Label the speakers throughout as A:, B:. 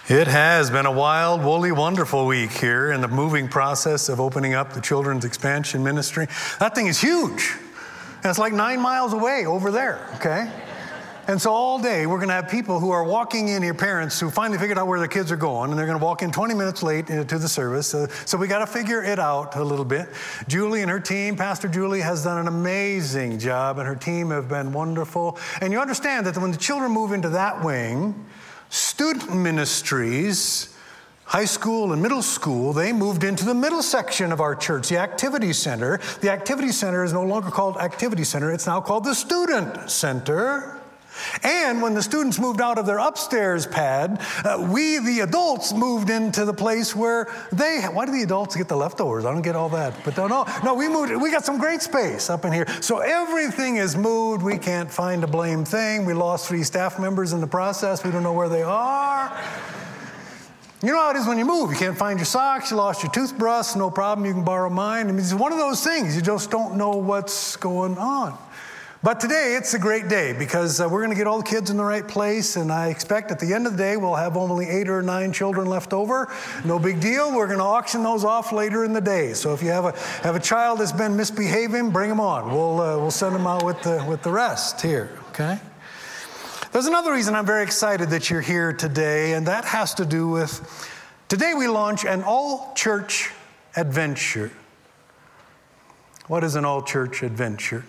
A: It has been a wild, woolly, wonderful week here in the moving process of opening up the Children's Expansion Ministry. That thing is huge. And it's like 9 miles away over there, okay? And so all day we're going to have people who are walking in here, parents who finally figured out where their kids are going, and they're going to walk in 20 minutes late to the service. So we got to figure it out a little bit. Julie and her team, Pastor Julie, has done an amazing job, and her team have been wonderful. And you understand that when the children move into that wing, student ministries, high school and middle school, they moved into the middle section of our church, the Activity Center. The Activity Center is no longer called Activity Center. It's now called the Student Center. And when the students moved out of their upstairs pad, we, the adults, moved into the place where why do the adults get the leftovers? I don't get all that. But no, we moved. We got some great space up in here. So everything is moved. We can't find a blame thing. We lost 3 staff members in the process. We don't know where they are. You know how it is when you move. You can't find your socks. You lost your toothbrush. No problem. You can borrow mine. I mean, it's one of those things. You just don't know what's going on. But today, it's a great day because we're going to get all the kids in the right place, and I expect at the end of the day, we'll have only 8 or 9 children left over. No big deal. We're going to auction those off later in the day. So if you have a child that's been misbehaving, bring them on. We'll send them out with the rest here, okay? There's another reason I'm very excited that you're here today, and that has to do with today we launch an all-church adventure. What is an all-church adventure?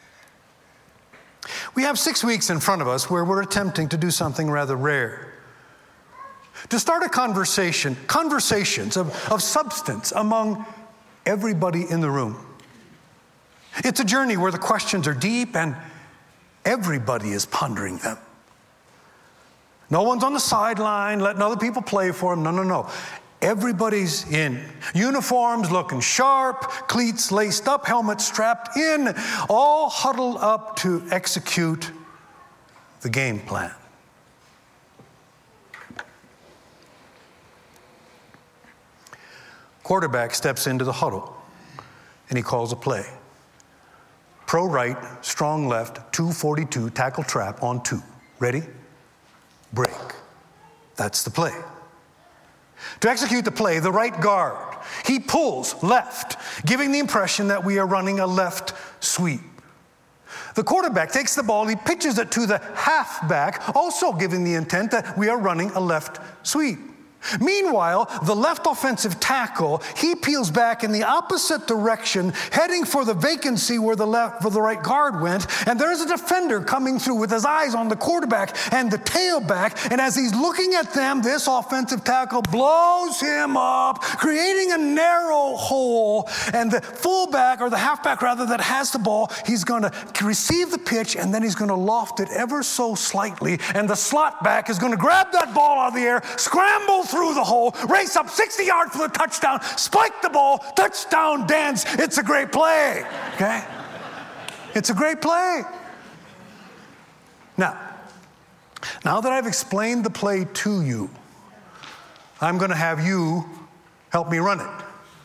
A: We have 6 weeks in front of us where we're attempting to do something rather rare. To start a conversations of substance among everybody in the room. It's a journey where the questions are deep and everybody is pondering them. No one's on the sideline letting other people play for them. No. Everybody's in. Uniforms looking sharp, cleats laced up, helmets strapped in, all huddled up to execute the game plan. Quarterback steps into the huddle and he calls a play. Pro right, strong left, 242, tackle trap on 2. Ready? Break. That's the play. To execute the play, the right guard, he pulls left, giving the impression that we are running a left sweep. The quarterback takes the ball, he pitches it to the halfback, also giving the intent that we are running a left sweep. Meanwhile, the left offensive tackle, he peels back in the opposite direction, heading for the vacancy where the right guard went, and there's a defender coming through with his eyes on the quarterback and the tailback, and as he's looking at them, this offensive tackle blows him up, creating a narrow hole, and the fullback, or the halfback rather, that has the ball, he's going to receive the pitch, and then he's going to loft it ever so slightly, and the slot back is going to grab that ball out of the air, scramble through the hole, race up 60 yards for the touchdown, spike the ball, touchdown, dance. It's a great play, okay? It's a great play. Now that I've explained the play to you, I'm going to have you help me run it.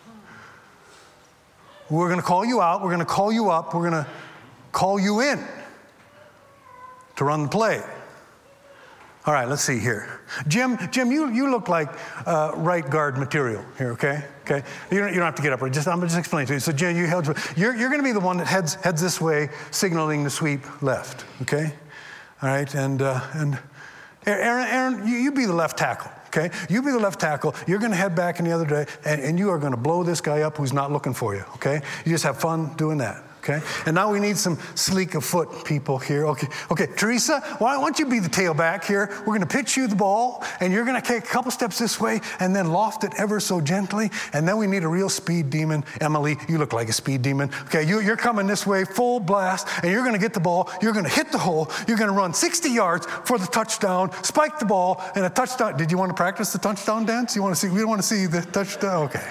A: We're going to call you out, we're going to call you up, we're going to call you in to run the play. All right, let's see here. Jim, you look like right guard material here, okay? Okay, you don't have to get up. I'm just explaining to you. So Jim, you're going to be the one that heads this way, signaling the sweep left, okay? All right, and Aaron, you be the left tackle, okay? You be the left tackle. You're going to head back in the other day, and you are going to blow this guy up who's not looking for you, okay? You just have fun doing that. Okay? And now we need some sleek of foot people here. Okay, Teresa, why don't you be the tailback here? We're going to pitch you the ball, and you're going to take a couple steps this way, and then loft it ever so gently, and then we need a real speed demon. Emily, you look like a speed demon. Okay, you're coming this way, full blast, and you're going to get the ball, you're going to hit the hole, you're going to run 60 yards for the touchdown, spike the ball, and a touchdown. Did you want to practice the touchdown dance? We want to see the touchdown? Okay.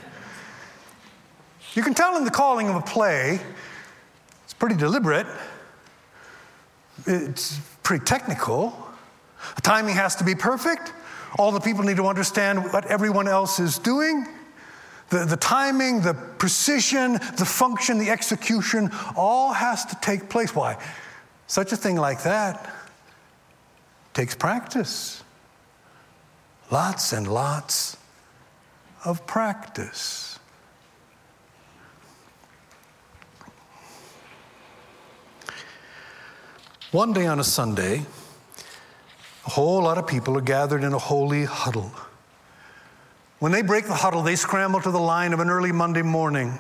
A: You can tell in the calling of a play, it's pretty deliberate. It's pretty technical. The timing has to be perfect. All the people need to understand what everyone else is doing. The timing, the precision, the function, the execution, all has to take place. Why? Such a thing like that takes practice. Lots and lots of practice. One day on a Sunday, a whole lot of people are gathered in a holy huddle. When they break the huddle, they scramble to the line of an early Monday morning.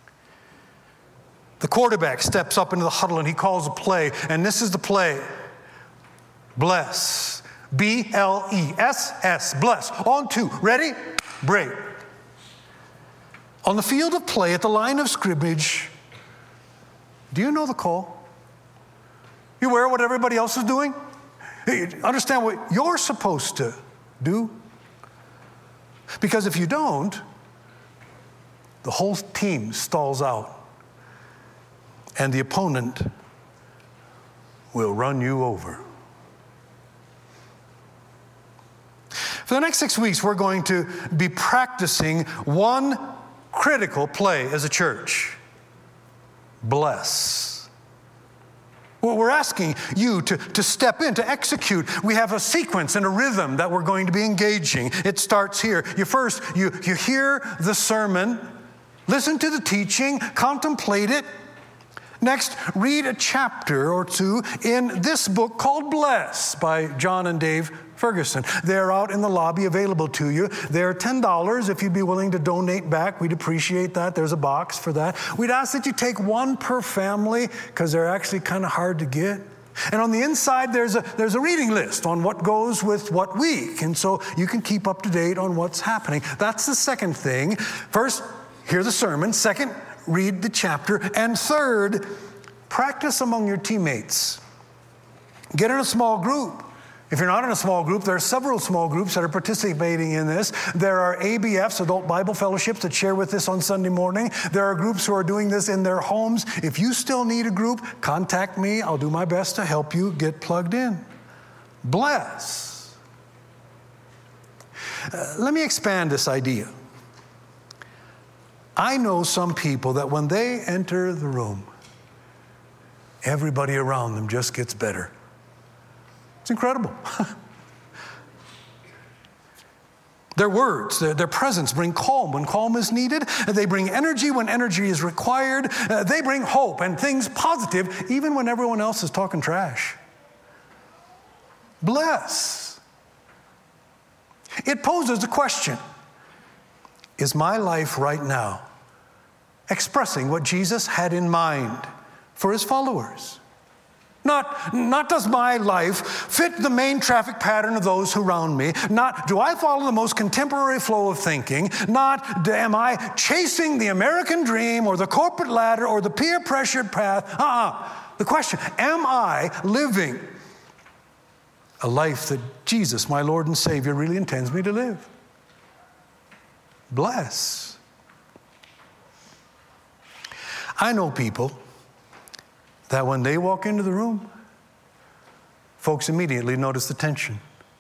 A: The quarterback steps up into the huddle and he calls a play, and this is the play. Bless. B-L-E-S-S. Bless. On two. Ready? Break. On the field of play at the line of scrimmage, do you know the call? You aware of what everybody else is doing? Understand what you're supposed to do? Because if you don't, the whole team stalls out and the opponent will run you over. For the next 6 weeks, we're going to be practicing one critical play as a church. Bless. Well, we're asking you to step in, to execute. We have a sequence and a rhythm that we're going to be engaging. It starts here. You hear the sermon, listen to the teaching, contemplate it. Next, read a chapter or two in this book called Bless by John and Dave Ferguson. They're out in the lobby available to you. They're $10 if you'd be willing to donate back. We'd appreciate that. There's a box for that. We'd ask that you take one per family because they're actually kind of hard to get. And on the inside, there's a reading list on what goes with what week. And so you can keep up to date on what's happening. That's the second thing. First, hear the sermon. Second, read the chapter. And third, practice among your teammates. Get in a small group. If you're not in a small group, there are several small groups that are participating in this. There are ABFs, Adult Bible Fellowships, that share with this on Sunday morning. There are groups who are doing this in their homes. If you still need a group, contact me. I'll do my best to help you get plugged in. Bless. Let me expand this idea. I know some people that when they enter the room, everybody around them just gets better. It's incredible. Their words, their presence bring calm when calm is needed. They bring energy when energy is required. They bring hope and things positive even when everyone else is talking trash. Bless. It poses a question. Is my life right now expressing what Jesus had in mind for his followers? Not does my life fit the main traffic pattern of those around me. Not do I follow the most contemporary flow of thinking. Not am I chasing the American dream or the corporate ladder or the peer-pressured path. The question, am I living a life that Jesus, my Lord and Savior, really intends me to live? Bless. I know people that when they walk into the room, folks immediately notice the tension.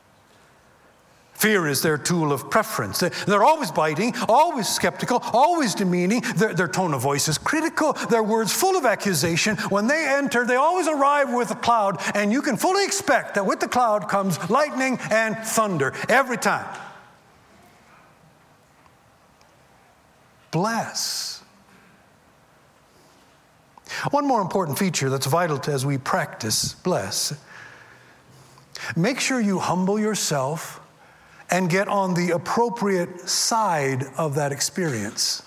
A: Fear is their tool of preference. They're always biting, always skeptical, always demeaning. Their tone of voice is critical. Their words full of accusation. When they enter, they always arrive with a cloud, and you can fully expect that with the cloud comes lightning and thunder every time. Bless. One more important feature that's vital as we practice bless. Make sure you humble yourself and get on the appropriate side of that experience.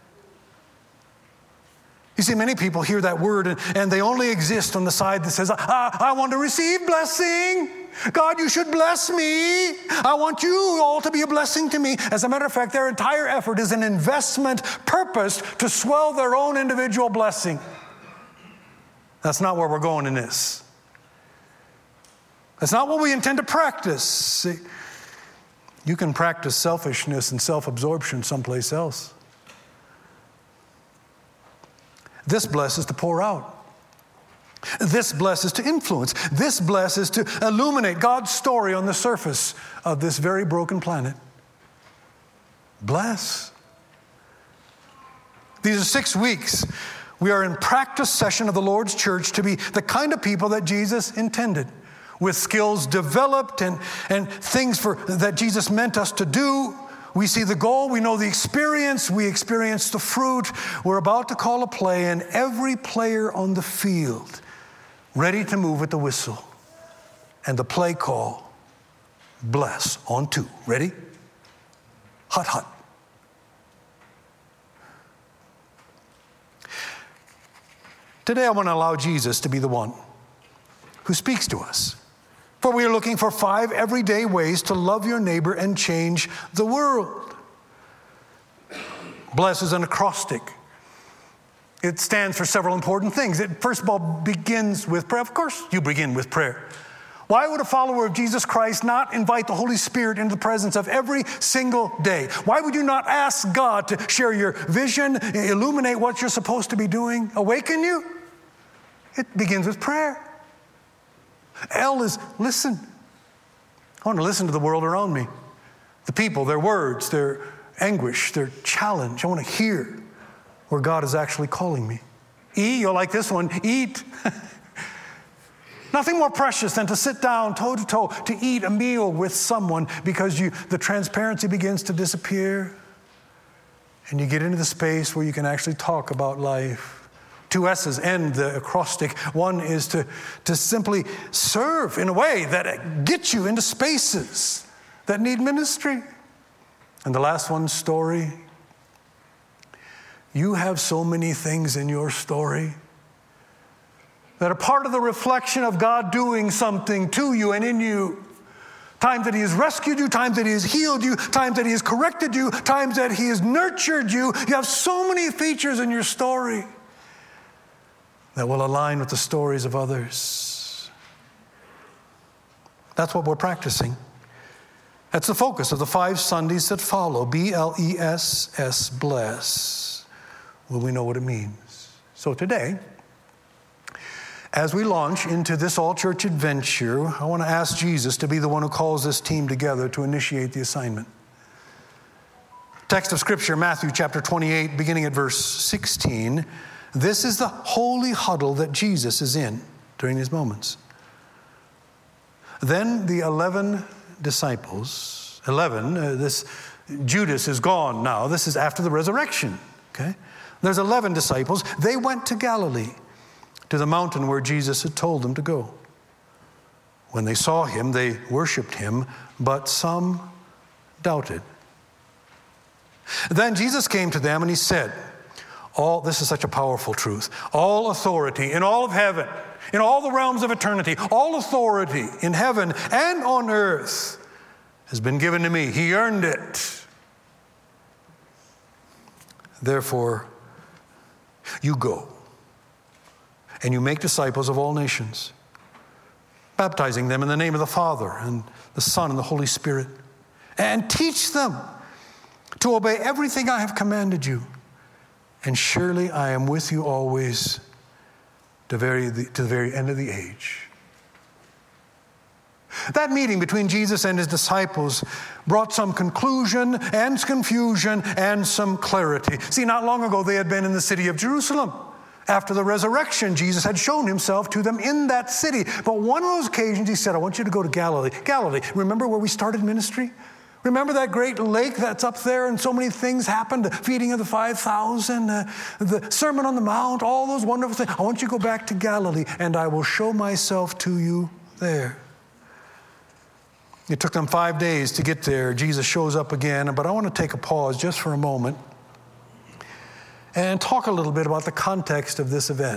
A: You see, many people hear that word and they only exist on the side that says, I want to receive blessing. God, you should bless me. I want you all to be a blessing to me. As a matter of fact, their entire effort is an investment purposed to swell their own individual blessing. That's not where we're going in this. That's not what we intend to practice. See, you can practice selfishness and self-absorption someplace else. This bless is to pour out. This bless is to influence. This bless is to illuminate God's story on the surface of this very broken planet. Bless. These are 6 weeks. We are in practice session of the Lord's church to be the kind of people that Jesus intended. with skills developed and things that Jesus meant us to do. We see the goal, we know the experience, we experience the fruit. We're about to call a play, and every player on the field ready to move at the whistle. And the play call, bless, on 2. Ready? Hut, hut. Today I want to allow Jesus to be the one who speaks to us. For we are looking for 5 everyday ways to love your neighbor and change the world. Bless is an acrostic. It stands for several important things. It, first of all, begins with prayer. Of course, you begin with prayer. Why would a follower of Jesus Christ not invite the Holy Spirit into the presence of every single day? Why would you not ask God to share your vision, illuminate what you're supposed to be doing, awaken you? It begins with prayer. L is listen. I want to listen to the world around me. The people, their words, their anguish, their challenge. I want to hear where God is actually calling me. E, you'll like this one, eat. Nothing more precious than to sit down toe to toe to eat a meal with someone, because the transparency begins to disappear and you get into the space where you can actually talk about life. 2 S's end the acrostic. One is to simply serve in a way that gets you into spaces that need ministry. And the last one, story. You have so many things in your story that are part of the reflection of God doing something to you and in you. Times that He has rescued you, times that He has healed you, times that He has corrected you, times that He has nurtured you. You have so many features in your story that will align with the stories of others. That's what we're practicing. That's the focus of the 5 Sundays that follow. B-L-E-S-S, bless. Well, we know what it means. So today, as we launch into this all-church adventure, I want to ask Jesus to be the one who calls this team together to initiate the assignment. Text of Scripture, Matthew chapter 28, beginning at verse 16. This is the holy huddle that Jesus is in during these moments. Then the 11 disciples, Judas is gone now. This is after the resurrection, okay? There's 11 disciples. They went to Galilee, to the mountain where Jesus had told them to go. When they saw Him, they worshiped Him, but some doubted. Then Jesus came to them and He said, this is such a powerful truth. All authority in all of heaven, in all the realms of eternity, all authority in heaven and on earth has been given to me. He earned it. Therefore, you go and you make disciples of all nations, baptizing them in the name of the Father and the Son and the Holy Spirit, and teach them to obey everything I have commanded you. And surely I am with you always to the very end of the age. That meeting between Jesus and His disciples brought some conclusion and confusion and some clarity. See, not long ago they had been in the city of Jerusalem. After the resurrection, Jesus had shown Himself to them in that city. But one of those occasions He said, I want you to go to Galilee. Galilee, remember where we started ministry? Remember that great lake that's up there and so many things happened? The feeding of the 5,000, the Sermon on the Mount, all those wonderful things. I want you to go back to Galilee and I will show myself to you there. It took them 5 days to get there. Jesus shows up again, but I want to take a pause just for a moment and talk a little bit about the context of this event.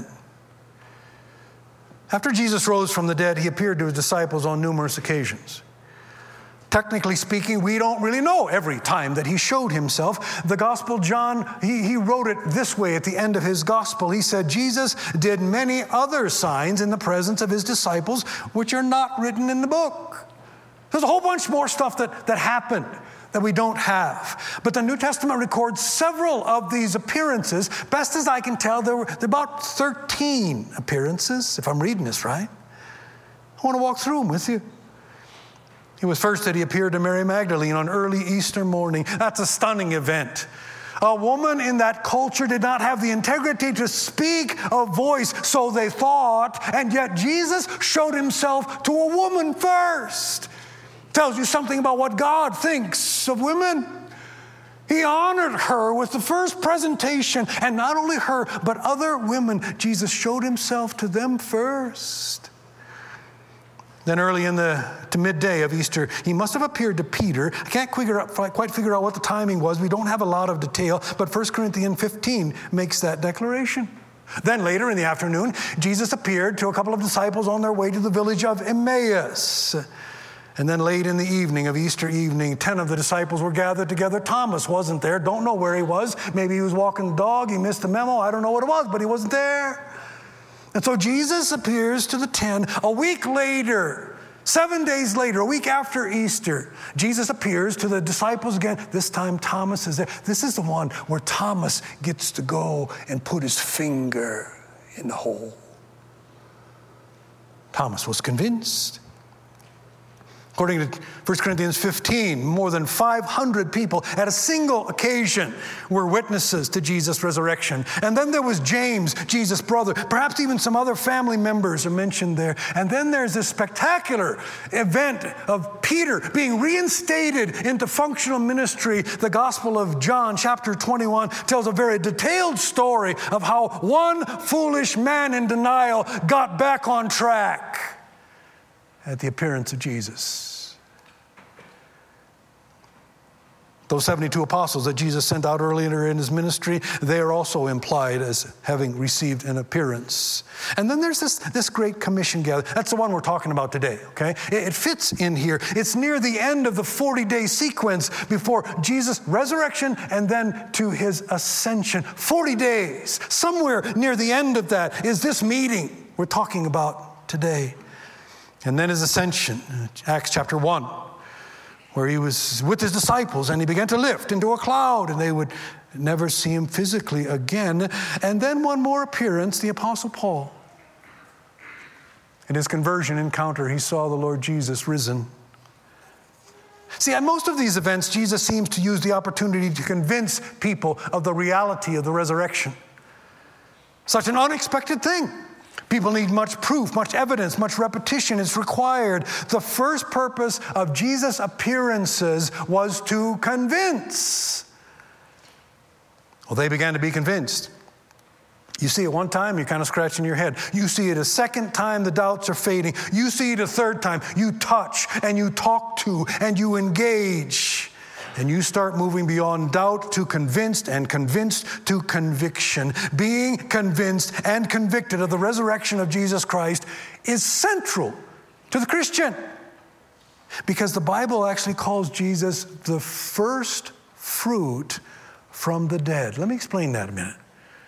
A: After Jesus rose from the dead, He appeared to His disciples on numerous occasions. Technically speaking, we don't really know every time that He showed Himself. The Gospel John, he wrote it this way at the end of his Gospel. He said, Jesus did many other signs in the presence of His disciples, which are not written in the book. There's a whole bunch more stuff that happened that we don't have. But the New Testament records several of these appearances. Best as I can tell, there were about 13 appearances, if I'm reading this right. I want to walk through them with you. It was first that He appeared to Mary Magdalene on early Easter morning. That's a stunning event. A woman in that culture did not have the integrity to speak a voice, so they thought, and yet Jesus showed himself to a woman first. Tells you something about what God thinks of women. He honored her with the first presentation, and not only her, but other women. Jesus showed himself to them first. Then early in to midday of Easter, he must have appeared to Peter. I can't quite figure out what the timing was. We don't have a lot of detail, but 1 Corinthians 15 makes that declaration. Then later in the afternoon, Jesus appeared to a couple of disciples on their way to the village of Emmaus. And then late in the evening of Easter evening, 10 of the disciples were gathered together. Thomas wasn't there. Don't know where he was. Maybe he was walking the dog. He missed the memo. I don't know what it was, but he wasn't there. And so Jesus appears to the 10 a week later, 7 days later, a week after Easter. Jesus appears to the disciples again. This time Thomas is there. This is the one where Thomas gets to go and put his finger in the hole. Thomas was convinced. According to 1 Corinthians 15, more than 500 people at a single occasion were witnesses to Jesus' resurrection. And then there was James, Jesus' brother. Perhaps even some other family members are mentioned there. And then there's this spectacular event of Peter being reinstated into functional ministry. The Gospel of John, chapter 21, tells a very detailed story of how one foolish man in denial got back on track at the appearance of Jesus. Those 72 apostles that Jesus sent out earlier in his ministry, they are also implied as having received an appearance. And then there's this Great Commission gathering. That's the one we're talking about today, okay? It fits in here. It's near the end of the 40-day sequence before Jesus' resurrection and then to his ascension. 40 days. Somewhere near the end of that is this meeting we're talking about today. And then his ascension, Acts chapter 1, where he was with his disciples and he began to lift into a cloud and they would never see him physically again. And then one more appearance, the Apostle Paul. In his conversion encounter, he saw the Lord Jesus risen. See, at most of these events, Jesus seems to use the opportunity to convince people of the reality of the resurrection. Such an unexpected thing. People need much proof, much evidence, much repetition is required. The first purpose of Jesus' appearances was to convince. Well, they began to be convinced. You see it one time, you're kind of scratching your head. You see it a second time, the doubts are fading. You see it a third time, you touch and you talk to and you engage. And you start moving beyond doubt to convinced and convinced to conviction. Being convinced and convicted of the resurrection of Jesus Christ is central to the Christian. Because the Bible actually calls Jesus the first fruit from the dead. Let me explain that a minute.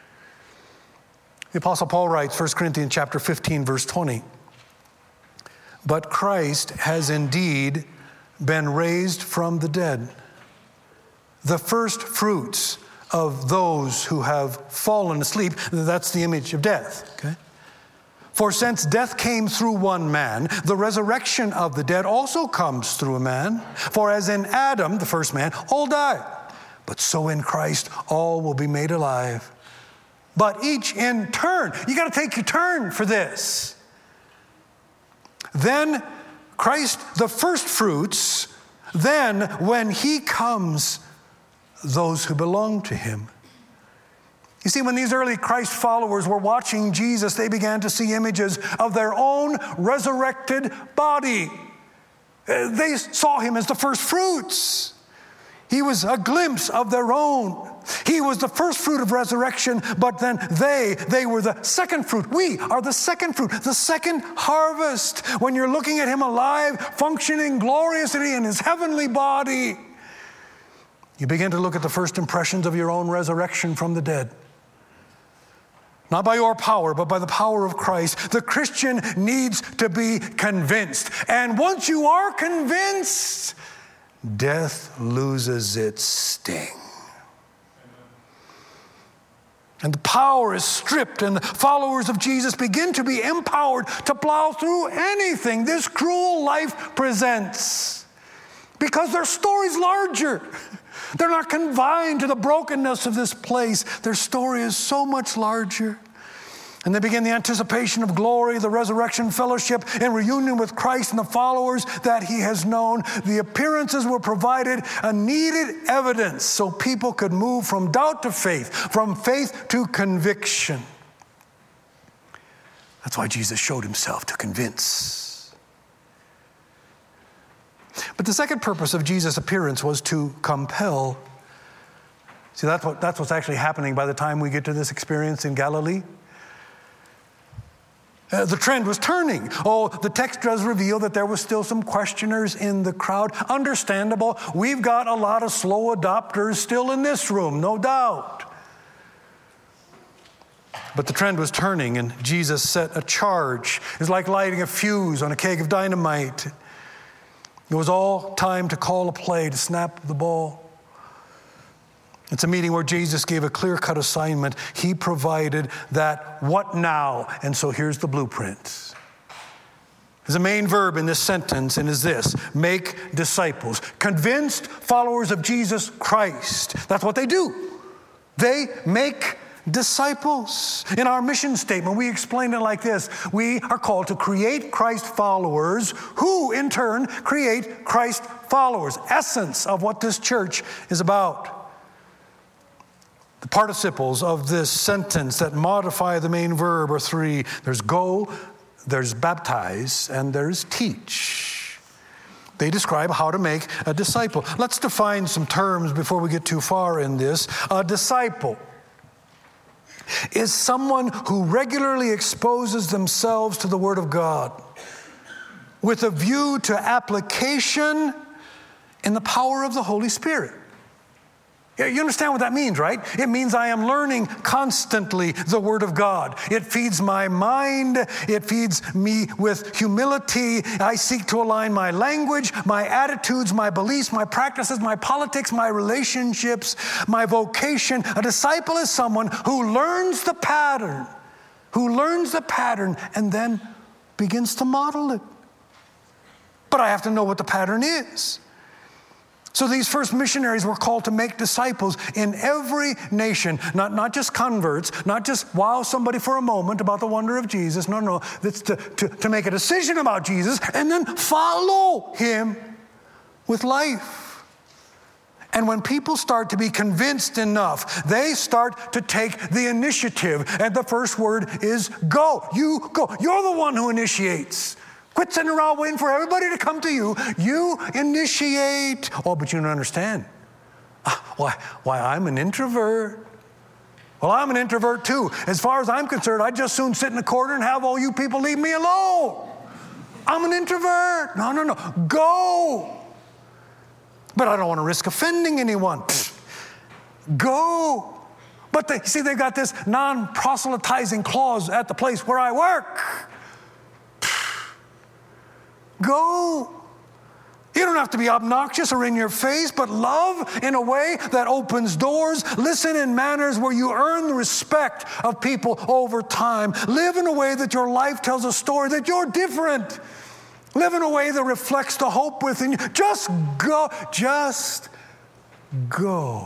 A: The Apostle Paul writes, 1 Corinthians chapter 15, verse 20. But Christ has indeed been raised from the dead, the first fruits of those who have fallen asleep. That's the image of death, okay? For since death came through one man, the resurrection of the dead also comes through a man. For as in Adam, the first man, all died, but so in Christ all will be made alive. But each in turn. You got to take your turn for this. Then Christ, the first fruits, then when he comes, those who belong to him. You see, when these early Christ followers were watching Jesus, they began to see images of their own resurrected body. They saw him as the first fruits. He was a glimpse of their own. He was the first fruit of resurrection, but then they were the second fruit. We are the second fruit, the second harvest. When you're looking at him alive, functioning gloriously in his heavenly body, you begin to look at the first impressions of your own resurrection from the dead. Not by your power, but by the power of Christ. The Christian needs to be convinced. And once you are convinced, death loses its sting. And the power is stripped, and the followers of Jesus begin to be empowered to plow through anything this cruel life presents. Because their story's larger. They're not confined to the brokenness of this place. Their story is so much larger. And they begin the anticipation of glory, the resurrection fellowship, and reunion with Christ and the followers that he has known. The appearances were provided a needed evidence so people could move from doubt to faith, from faith to conviction. That's why Jesus showed himself, to convince. But the second purpose of Jesus' appearance was to compel. See, that's what's actually happening by the time we get to this experience in Galilee. The trend was turning. Oh, the text does reveal that there was still some questioners in the crowd. Understandable. We've got a lot of slow adopters still in this room, no doubt. But the trend was turning, and Jesus set a charge. It's like lighting a fuse on a keg of dynamite. It was all time to call a play, to snap the ball. It's a meeting where Jesus gave a clear-cut assignment. He provided that what now? And so here's the blueprint. The main verb in this sentence and is this: make disciples. Convinced followers of Jesus Christ. That's what they do. They make disciples. In our mission statement, we explain it like this: we are called to create Christ followers who in turn create Christ followers. Essence of what this church is about. The participles of this sentence that modify the main verb are three. There's go, there's baptize, and there's teach. They describe how to make a disciple. Let's define some terms before we get too far in this. A disciple is someone who regularly exposes themselves to the Word of God with a view to application in the power of the Holy Spirit. You understand what that means, right? It means I am learning constantly the Word of God. It feeds my mind. It feeds me with humility. I seek to align my language, my attitudes, my beliefs, my practices, my politics, my relationships, my vocation. A disciple is someone who learns the pattern, and then begins to model it. But I have to know what the pattern is. So these first missionaries were called to make disciples in every nation, not just converts, not just wow somebody for a moment about the wonder of Jesus. No. That's to make a decision about Jesus and then follow him with life. And when people start to be convinced enough, they start to take the initiative. And the first word is go. You go. You're the one who initiates. Quit sitting around waiting for everybody to come to you. You initiate. Oh, but you don't understand. Why, I'm an introvert. Well, I'm an introvert too. As far as I'm concerned, I'd just soon sit in the corner and have all you people leave me alone. I'm an introvert. No. Go. But I don't want to risk offending anyone. Go. But they've got this non-proselytizing clause at the place where I work. Go. You don't have to be obnoxious or in your face, but love in a way that opens doors. Listen in manners where you earn the respect of people over time. Live in a way that your life tells a story that you're different. Live in a way that reflects the hope within you. Just go. Just go.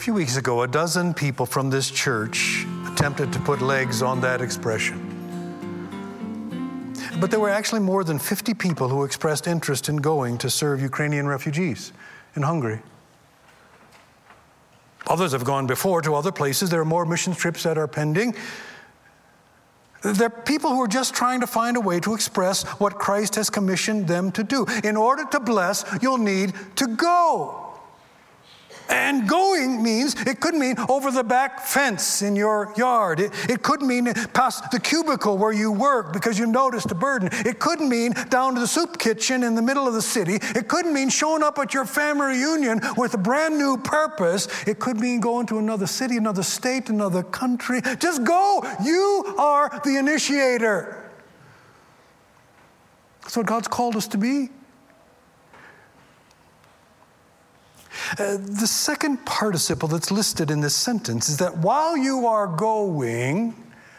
A: few weeks ago, a dozen people from this church attempted to put legs on that expression. But there were actually more than 50 people who expressed interest in going to serve Ukrainian refugees in Hungary. Others have gone before to other places. There are more mission trips that are pending. There are people who are just trying to find a way to express what Christ has commissioned them to do. In order to bless, you'll need to go. And going means, it could mean over the back fence in your yard. It could mean past the cubicle where you work because you noticed a burden. It could mean down to the soup kitchen in the middle of the city. It could mean showing up at your family reunion with a brand new purpose. It could mean going to another city, another state, another country. Just go. You are the initiator. That's what God's called us to be. The second participle that's listed in this sentence is that while you are going,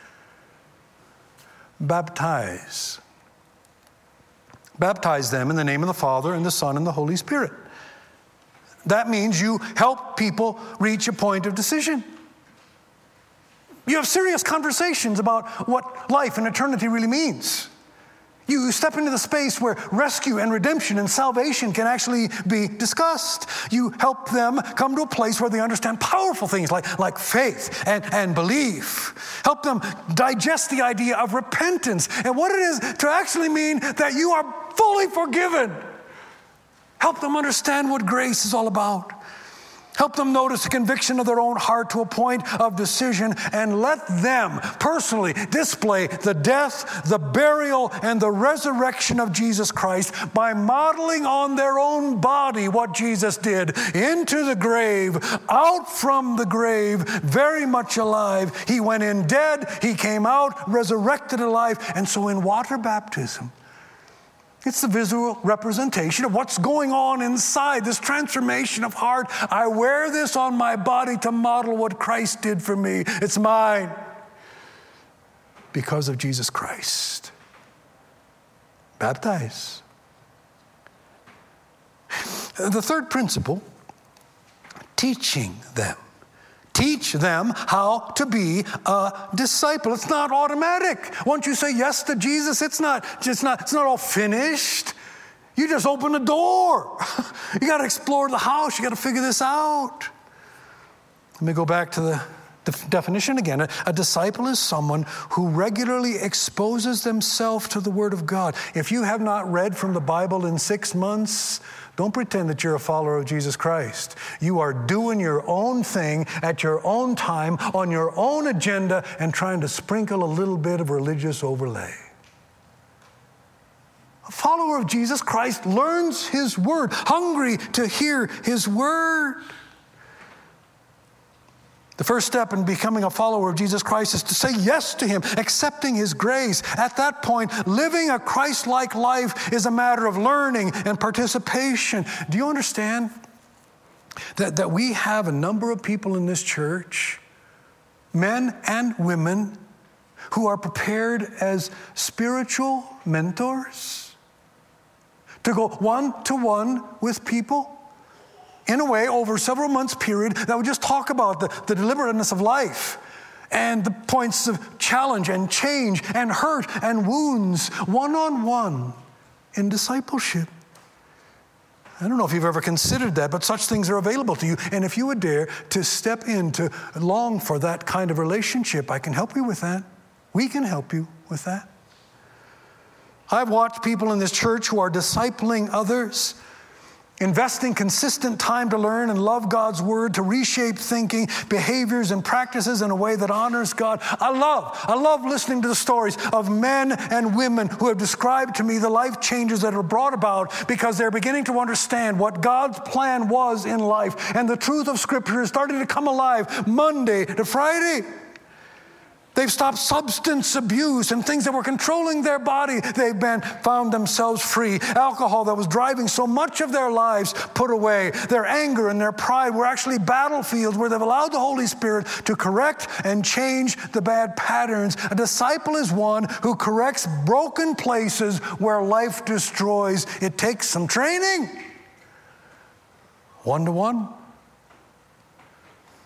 A: baptize. Baptize them in the name of the Father and the Son and the Holy Spirit. That means you help people reach a point of decision. You have serious conversations about what life and eternity really means. You step into the space where rescue and redemption and salvation can actually be discussed. You help them come to a place where they understand powerful things like faith and belief. Help them digest the idea of repentance and what it is to actually mean that you are fully forgiven. Help them understand what grace is all about. Help them notice the conviction of their own heart to a point of decision, and let them personally display the death, the burial, and the resurrection of Jesus Christ by modeling on their own body what Jesus did. Into the grave, out from the grave, very much alive. He went in dead, he came out, resurrected alive. And so in water baptism, it's the visual representation of what's going on inside, this transformation of heart. I wear this on my body to model what Christ did for me. It's mine because of Jesus Christ. Baptize. The third principle, teaching them. Teach them how to be a disciple. It's not automatic. Once you say yes to Jesus, it's not all finished. You just open the door. You got to explore the house. You got to figure this out. Let me go back to the definition again. A disciple is someone who regularly exposes themselves to the Word of God. If you have not read from the Bible in 6 months, don't pretend that you're a follower of Jesus Christ. You are doing your own thing at your own time, on your own agenda, and trying to sprinkle a little bit of religious overlay. A follower of Jesus Christ learns His Word, hungry to hear His Word. The first step in becoming a follower of Jesus Christ is to say yes to Him, accepting His grace. At that point, living a Christ-like life is a matter of learning and participation. Do you understand that we have a number of people in this church, men and women, who are prepared as spiritual mentors to go one-to-one with people? In a way, over several months period, that would just talk about the deliberateness of life and the points of challenge and change and hurt and wounds, one-on-one in discipleship. I don't know if you've ever considered that, but such things are available to you. And if you would dare to step in, to long for that kind of relationship, I can help you with that. We can help you with that. I've watched people in this church who are discipling others, investing consistent time to learn and love God's Word, to reshape thinking, behaviors, and practices in a way that honors God. I love listening to the stories of men and women who have described to me the life changes that are brought about because they're beginning to understand what God's plan was in life, and the truth of Scripture is starting to come alive Monday to Friday. They've stopped substance abuse and things that were controlling their body. They've found themselves free. Alcohol that was driving so much of their lives put away. Their anger and their pride were actually battlefields where they've allowed the Holy Spirit to correct and change the bad patterns. A disciple is one who corrects broken places where life destroys. It takes some training. One-to-one.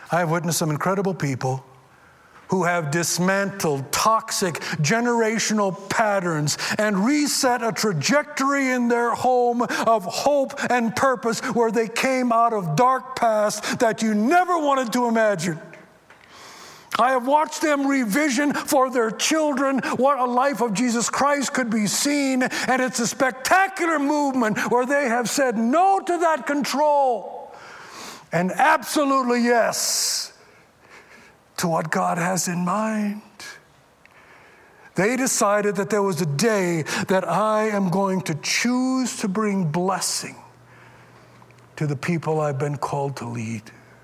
A: I have witnessed some incredible people who have dismantled toxic generational patterns and reset a trajectory in their home of hope and purpose where they came out of dark past that you never wanted to imagine. I have watched them revision for their children what a life of Jesus Christ could be seen, and it's a spectacular movement where they have said no to that control and absolutely yes to what God has in mind. They decided that there was a day that I am going to choose to bring blessing to the people I've been called to lead.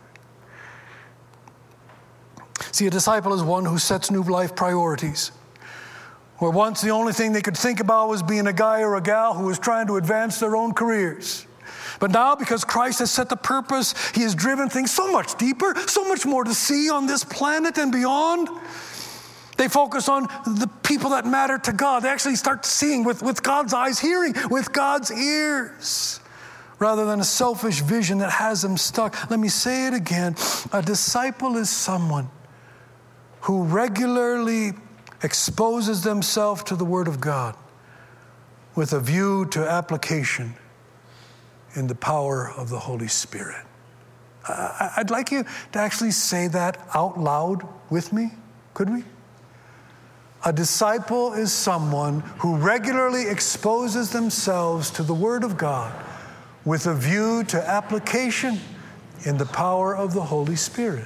A: See, a disciple is one who sets new life priorities. Where once the only thing they could think about was being a guy or a gal who was trying to advance their own careers. But now, because Christ has set the purpose, he has driven things so much deeper, so much more to see on this planet and beyond. They focus on the people that matter to God. They actually start seeing with God's eyes, hearing with God's ears, rather than a selfish vision that has them stuck. Let me say it again. A disciple is someone who regularly exposes themselves to the Word of God with a view to application in the power of the Holy Spirit. I'd like you to actually say that out loud with me. Could we? A disciple is someone who regularly exposes themselves to the Word of God with a view to application in the power of the Holy Spirit.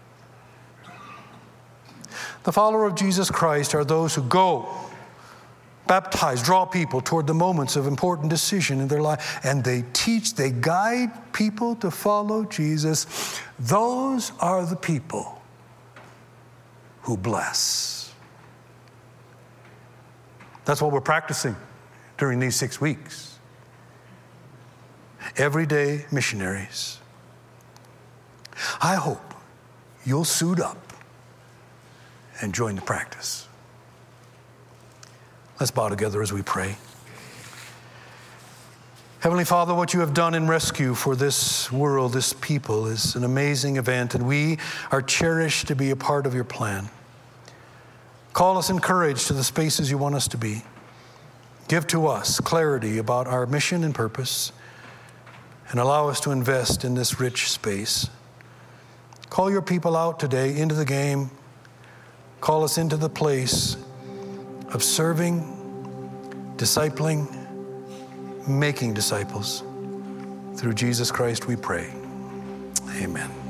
A: The follower of Jesus Christ are those who go, baptize, draw people toward the moments of important decision in their life, and they teach, they guide people to follow Jesus. Those are the people who bless. That's what we're practicing during these 6 weeks. Everyday missionaries. I hope you'll suit up and join the practice. Let's bow together as we pray. Heavenly Father, what you have done in rescue for this world, this people, is an amazing event, and we are cherished to be a part of your plan. Call us in courage to the spaces you want us to be. Give to us clarity about our mission and purpose, and allow us to invest in this rich space. Call your people out today into the game. Call us into the place of serving, discipling, making disciples. Through Jesus Christ we pray. Amen.